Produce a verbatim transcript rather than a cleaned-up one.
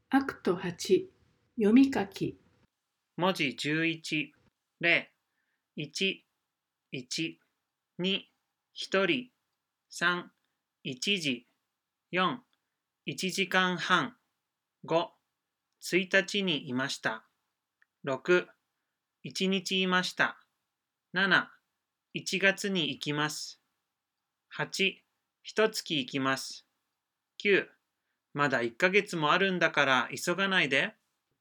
アクトはち、読み書き。 文字じゅういち、例、いち、いち、に、ひとり、さん、いちじ、よん、いちじかんはん、ご、ついたちにいました。ろく、いちにちいました。なな、いちがつに行きます。はち、ひとつき行きます。きゅう、まだいっかげつもあるんだから急がないで。